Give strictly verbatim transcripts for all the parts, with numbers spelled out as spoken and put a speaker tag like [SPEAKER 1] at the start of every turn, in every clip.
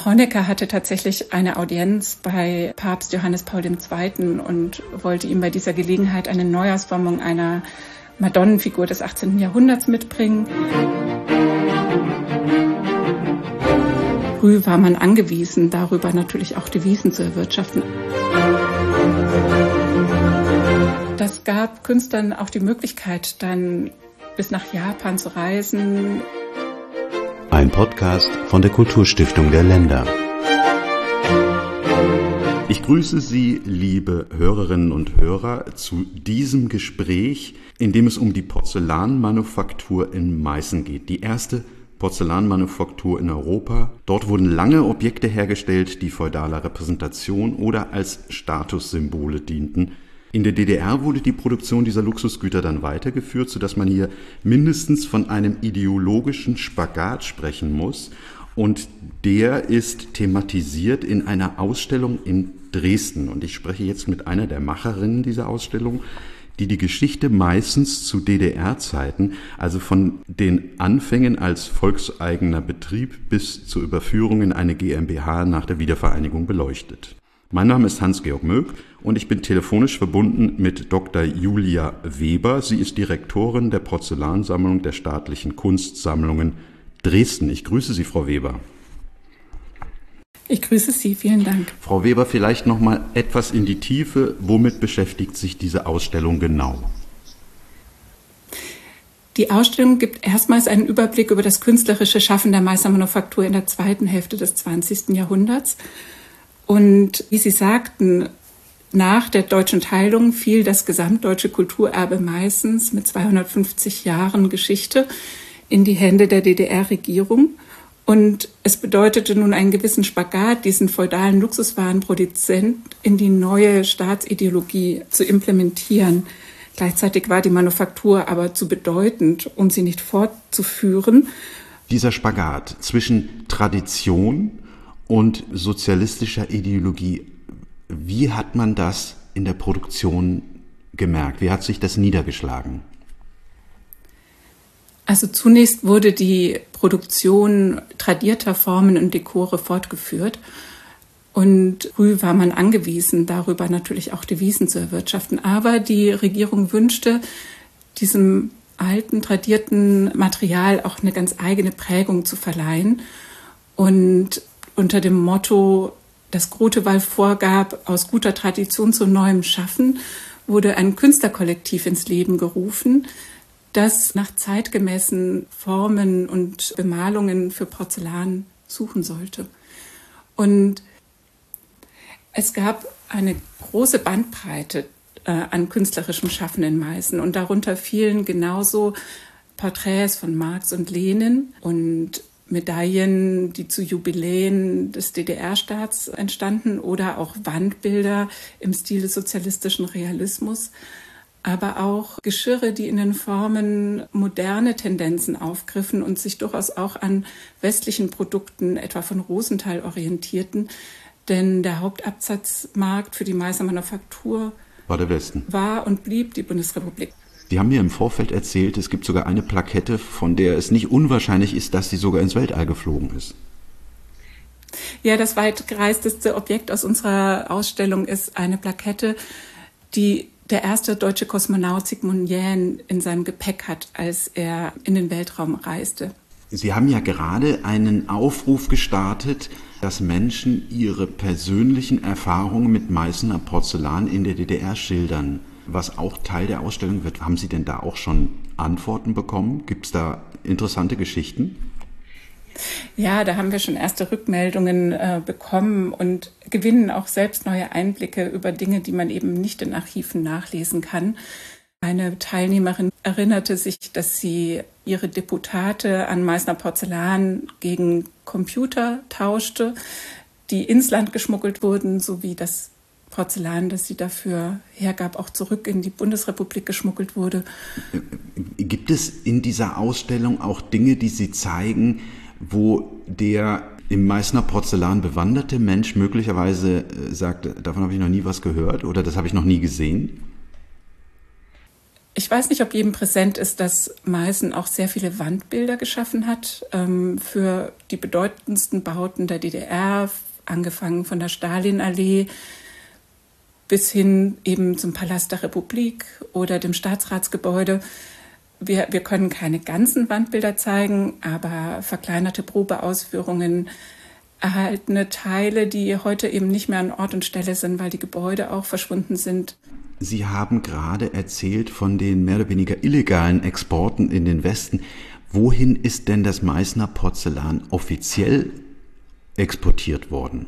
[SPEAKER 1] Honecker hatte tatsächlich eine Audienz bei Papst Johannes Paul der Zweite. und wollte ihm bei dieser Gelegenheit eine Neujahrsformung einer Madonnenfigur des achtzehnten. Jahrhunderts mitbringen. Früh war man angewiesen, darüber natürlich auch Devisen zu erwirtschaften. Das gab Künstlern auch die Möglichkeit, dann bis nach Japan zu reisen.
[SPEAKER 2] Ein Podcast von der Kulturstiftung der Länder. Ich grüße Sie, liebe Hörerinnen und Hörer, zu diesem Gespräch, in dem es um die Porzellanmanufaktur in Meißen geht. Die erste Porzellanmanufaktur in Europa. Dort wurden lange Objekte hergestellt, die feudaler Repräsentation oder als Statussymbole dienten. In der D D R wurde die Produktion dieser Luxusgüter dann weitergeführt, sodass man hier mindestens von einem ideologischen Spagat sprechen muss. Und der ist thematisiert in einer Ausstellung in Dresden. Und ich spreche jetzt mit einer der Macherinnen dieser Ausstellung, die die Geschichte Meißens zu D D R-Zeiten, also von den Anfängen als volkseigener Betrieb bis zur Überführung in eine GmbH nach der Wiedervereinigung beleuchtet. Mein Name ist Hans-Georg Möck und ich bin telefonisch verbunden mit Doktor Julia Weber. Sie ist Direktorin der Porzellansammlung der Staatlichen Kunstsammlungen Dresden. Ich grüße Sie, Frau Weber.
[SPEAKER 1] Ich grüße Sie, vielen Dank.
[SPEAKER 2] Frau Weber, vielleicht noch mal etwas in die Tiefe. Womit beschäftigt sich diese Ausstellung genau?
[SPEAKER 1] Die Ausstellung gibt erstmals einen Überblick über das künstlerische Schaffen der Meißner Manufaktur in der zweiten Hälfte des zwanzigsten. Jahrhunderts. Und wie Sie sagten, nach der deutschen Teilung fiel das gesamtdeutsche Kulturerbe Meißens mit zweihundertfünfzig Jahren Geschichte in die Hände der D D R-Regierung. Und es bedeutete nun einen gewissen Spagat, diesen feudalen Luxuswarenproduzent in die neue Staatsideologie zu implementieren. Gleichzeitig war die Manufaktur aber zu bedeutend, um sie nicht fortzuführen.
[SPEAKER 2] Dieser Spagat zwischen Tradition und sozialistischer Ideologie, wie hat man das in der Produktion gemerkt? Wie hat sich das niedergeschlagen?
[SPEAKER 1] Also zunächst wurde die Produktion tradierter Formen und Dekore fortgeführt. Und früh war man angewiesen, darüber natürlich auch Devisen zu erwirtschaften. Aber die Regierung wünschte, diesem alten, tradierten Material auch eine ganz eigene Prägung zu verleihen. Und unter dem Motto, das Grotewall vorgab, aus guter Tradition zu neuem Schaffen, wurde ein Künstlerkollektiv ins Leben gerufen, das nach zeitgemäßen Formen und Bemalungen für Porzellan suchen sollte. Und es gab eine große Bandbreite äh, an künstlerischem Schaffen in Meißen. Und darunter fielen genauso Porträts von Marx und Lenin und Medaillen, die zu Jubiläen des D D R-Staats entstanden, oder auch Wandbilder im Stil des sozialistischen Realismus, aber auch Geschirre, die in den Formen moderne Tendenzen aufgriffen und sich durchaus auch an westlichen Produkten, etwa von Rosenthal, orientierten. Denn der Hauptabsatzmarkt für die Meißner Manufaktur
[SPEAKER 2] war der Westen.
[SPEAKER 1] War und blieb die Bundesrepublik.
[SPEAKER 2] Sie haben mir im Vorfeld erzählt, es gibt sogar eine Plakette, von der es nicht unwahrscheinlich ist, dass sie sogar ins Weltall geflogen ist.
[SPEAKER 1] Ja, das weitgereisteste Objekt aus unserer Ausstellung ist eine Plakette, die der erste deutsche Kosmonaut Sigmund Jähn in seinem Gepäck hat, als er in den Weltraum reiste.
[SPEAKER 2] Sie haben ja gerade einen Aufruf gestartet, dass Menschen ihre persönlichen Erfahrungen mit Meißner Porzellan in der D D R schildern, was auch Teil der Ausstellung wird. Haben Sie denn da auch schon Antworten bekommen? Gibt es da interessante Geschichten?
[SPEAKER 1] Ja, da haben wir schon erste Rückmeldungen äh, bekommen und gewinnen auch selbst neue Einblicke über Dinge, die man eben nicht in Archiven nachlesen kann. Eine Teilnehmerin erinnerte sich, dass sie ihre Deputate an Meißner Porzellan gegen Computer tauschte, die ins Land geschmuggelt wurden, sowie das Porzellan, das sie dafür hergab, auch zurück in die Bundesrepublik geschmuggelt wurde.
[SPEAKER 2] Gibt es in dieser Ausstellung auch Dinge, die Sie zeigen, wo der im Meißner Porzellan bewanderte Mensch möglicherweise sagt, davon habe ich noch nie was gehört oder das habe ich noch nie gesehen?
[SPEAKER 1] Ich weiß nicht, ob jedem präsent ist, dass Meißen auch sehr viele Wandbilder geschaffen hat ähm, für die bedeutendsten Bauten der D D R, angefangen von der Stalinallee bis hin eben zum Palast der Republik oder dem Staatsratsgebäude. Wir, wir können keine ganzen Wandbilder zeigen, aber verkleinerte Probeausführungen, erhaltene Teile, die heute eben nicht mehr an Ort und Stelle sind, weil die Gebäude auch verschwunden sind.
[SPEAKER 2] Sie haben gerade erzählt von den mehr oder weniger illegalen Exporten in den Westen. Wohin ist denn das Meißner Porzellan offiziell exportiert worden?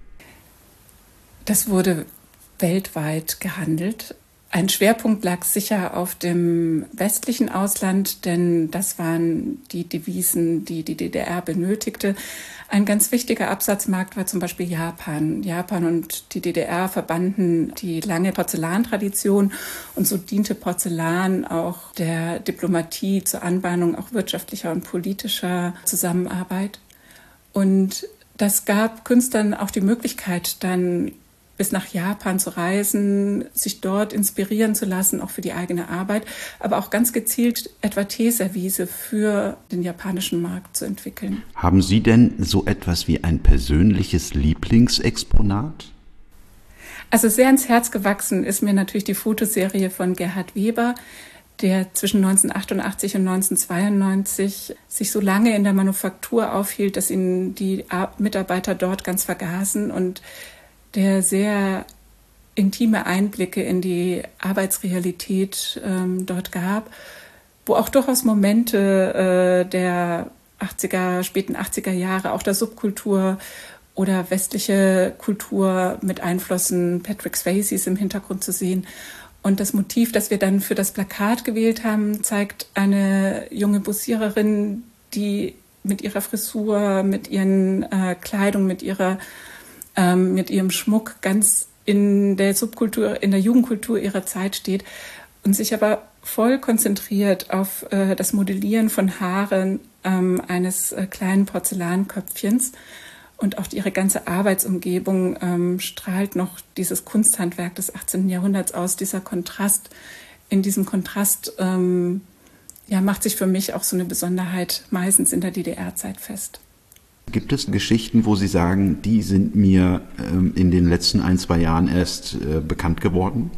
[SPEAKER 1] Das wurde weltweit gehandelt. Ein Schwerpunkt lag sicher auf dem westlichen Ausland, denn das waren die Devisen, die die D D R benötigte. Ein ganz wichtiger Absatzmarkt war zum Beispiel Japan. Japan und die D D R verbanden die lange Porzellantradition und so diente Porzellan auch der Diplomatie zur Anbahnung auch wirtschaftlicher und politischer Zusammenarbeit. Und das gab Künstlern auch die Möglichkeit, dann bis nach Japan zu reisen, sich dort inspirieren zu lassen, auch für die eigene Arbeit, aber auch ganz gezielt etwa Teeservice für den japanischen Markt zu entwickeln.
[SPEAKER 2] Haben Sie denn so etwas wie ein persönliches Lieblingsexponat?
[SPEAKER 1] Also sehr ans Herz gewachsen ist mir natürlich die Fotoserie von Gerhard Weber, der zwischen neunzehnhundertachtundachtzig und neunzehnhundertzweiundneunzig sich so lange in der Manufaktur aufhielt, dass ihn die Mitarbeiter dort ganz vergaßen und der sehr intime Einblicke in die Arbeitsrealität ähm, dort gab, wo auch durchaus Momente äh, der achtziger, späten achtziger Jahre, auch der Subkultur oder westliche Kultur mit Einflüssen Patrick Swayzes im Hintergrund zu sehen. Und das Motiv, das wir dann für das Plakat gewählt haben, zeigt eine junge Bussiererin, die mit ihrer Frisur, mit ihren äh, Kleidung, mit ihrer mit ihrem Schmuck ganz in der Subkultur, in der Jugendkultur ihrer Zeit steht und sich aber voll konzentriert auf äh, das Modellieren von Haaren ähm, eines äh, kleinen Porzellanköpfchens. Und auch ihre ganze Arbeitsumgebung ähm, strahlt noch dieses Kunsthandwerk des achtzehnten Jahrhunderts aus. Dieser Kontrast, in diesem Kontrast ähm, ja, macht sich für mich auch so eine Besonderheit meistens in der D D R-Zeit fest.
[SPEAKER 2] Gibt es Geschichten, wo Sie sagen, die sind mir ähm, in den letzten ein, zwei Jahren erst äh, bekannt geworden?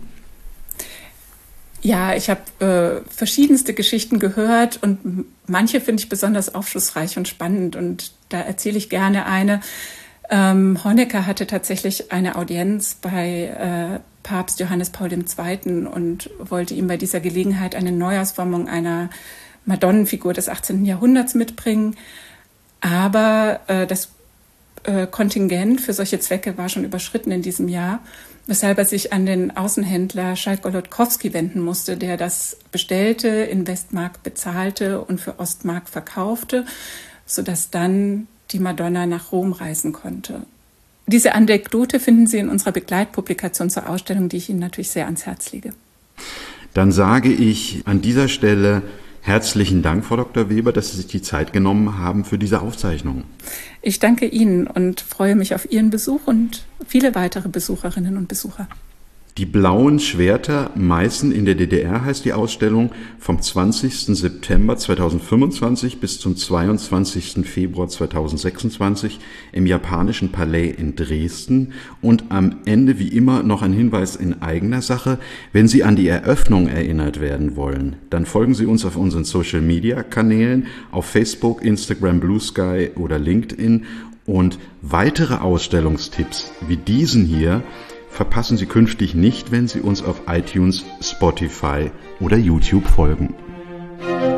[SPEAKER 1] Ja, ich habe äh, verschiedenste Geschichten gehört und manche finde ich besonders aufschlussreich und spannend und da erzähle ich gerne eine. Ähm, Honecker hatte tatsächlich eine Audienz bei äh, Papst Johannes Paul der Zweite. und wollte ihm bei dieser Gelegenheit eine Neuausformung einer Madonnenfigur des achtzehnten Jahrhunderts mitbringen. Aber äh, das äh, Kontingent für solche Zwecke war schon überschritten in diesem Jahr, weshalb er sich an den Außenhändler Schalk-Golodkowski wenden musste, der das bestellte, in Westmark bezahlte und für Ostmark verkaufte, sodass dann die Madonna nach Rom reisen konnte. Diese Anekdote finden Sie in unserer Begleitpublikation zur Ausstellung, die ich Ihnen natürlich sehr ans Herz lege.
[SPEAKER 2] Dann sage ich an dieser Stelle herzlichen Dank, Frau Doktor Weber, dass Sie sich die Zeit genommen haben für diese Aufzeichnung.
[SPEAKER 1] Ich danke Ihnen und freue mich auf Ihren Besuch und viele weitere Besucherinnen und Besucher.
[SPEAKER 2] Die blauen Schwerter Meißen in der D D R heißt die Ausstellung, vom zwanzigsten September zweitausendfünfundzwanzig bis zum zweiundzwanzigsten Februar zweitausendsechsundzwanzig im Japanischen Palais in Dresden. Und am Ende wie immer noch ein Hinweis in eigener Sache. Wenn Sie an die Eröffnung erinnert werden wollen, dann folgen Sie uns auf unseren Social-Media-Kanälen, auf Facebook, Instagram, Blue Sky oder LinkedIn. Und weitere Ausstellungstipps wie diesen hier verpassen Sie künftig nicht, wenn Sie uns auf iTunes, Spotify oder YouTube folgen.